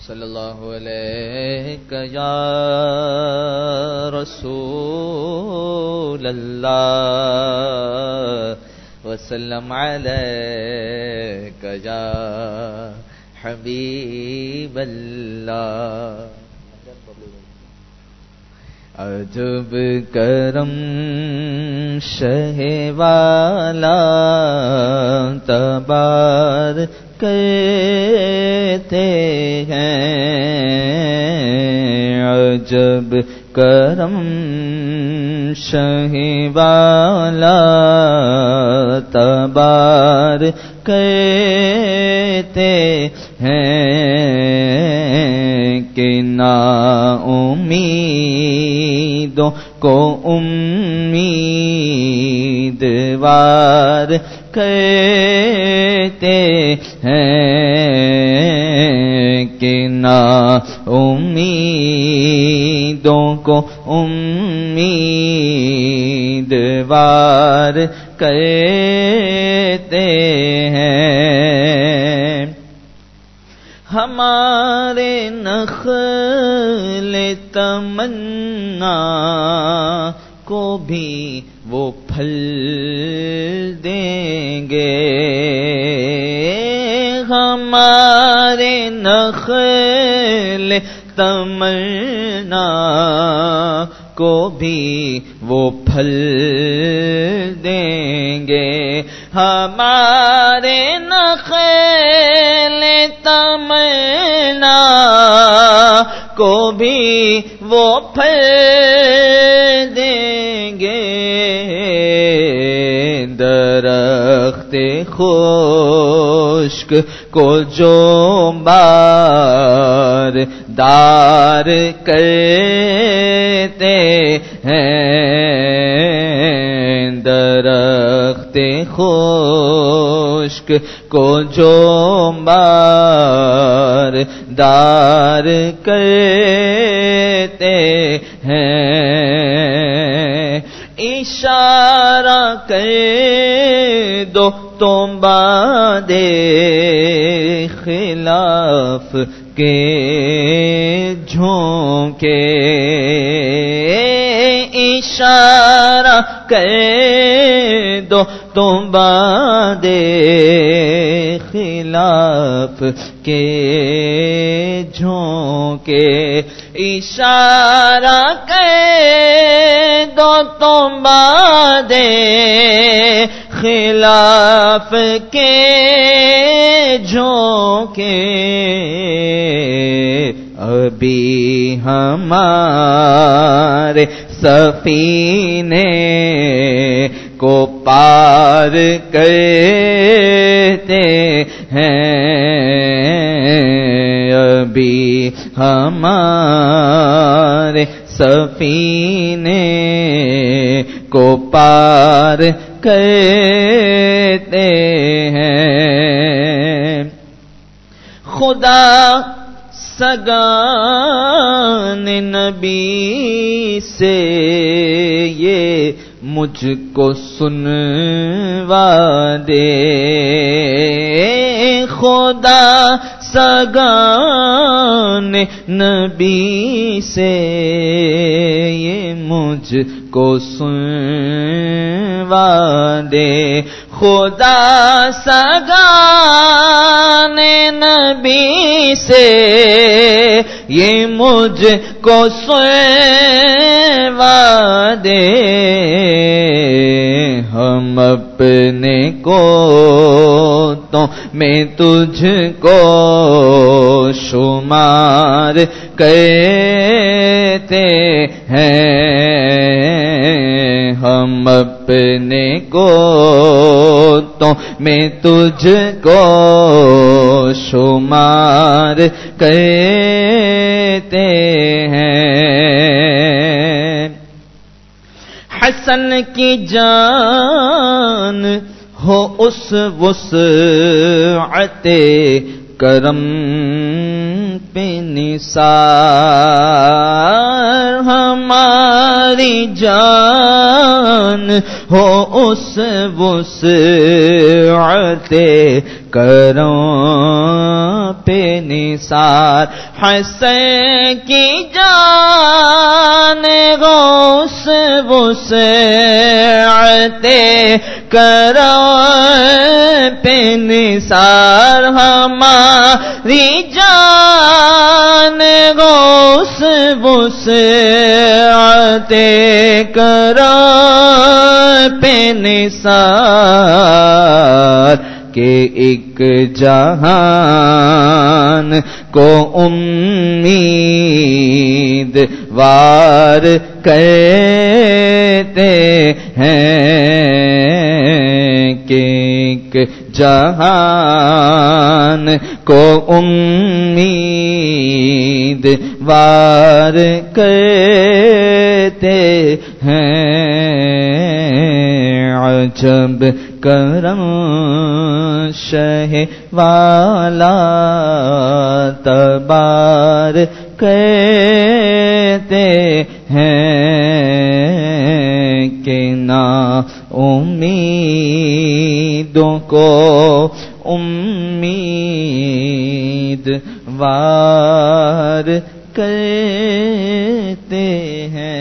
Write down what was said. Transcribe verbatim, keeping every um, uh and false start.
صلی اللہ علیہ یا رسول اللہ وسلم علیک یا حبیب اللہ. عجب کرم شہ والا تبار کرتے ہیں. عجب کرم شہ والا تبار کرتے ہیں کہ نا امیدوں کو امیدوار کرتے ہیں کہ نا امیدوں کو امیدوار کرتے ہیں. ہمارے نخل تمنا کو بھی وہ پھل دیں گے. ہمارے نخل تمنا کو بھی وہ پھل دیں گے. ہمارے نخل تمنا کو بھی وہ پھل دیں گے. درخت خشک کو جو بار دار کرتے ہیں. درخت خشک کو جو بار دار کرتے ہیں. اشارہ کر دو تم باد خلاف کے جھونکے. اشارہ کر دو تم باد خلاف کے جھونکے. اشارہ کر دو تم باد خلاف کے جھونکے. ابھی ہمارے سفینے کو پار کرتے ہیں. ابھی ہمارے سفینے کو پار کرتے ہیں. خدا سگان نبی سے یہ مجھ کو سنوا دے. خدا سگان نبی سے یہ مجھ کو سنوا دے. خدا سگان نبی سے یہ مجھ کو سنوا دے. ہم اپنے کو تو میں تجھ کو شمار کرتے ہیں. ہم اپنے کو تو میں تجھ کو شمار کرتے ہیں. حسن کی جان ہو اس وسعت کرم پہ نثار. ہماری جان ہو اس وسعت کرم پہ نثار حسین کی جان غوث وسعت کرم پہ نثار ہماری جان غوث وسعت کرم پہ نثار کہ ایک جہان کو امید وار کہتے ہیں کہ ایک جہان کو امید وار کہتے ہیں عجب کرم شہ والا تبار کہتے ہیں کہ نا امیدوں کو امید وار کہتے ہیں.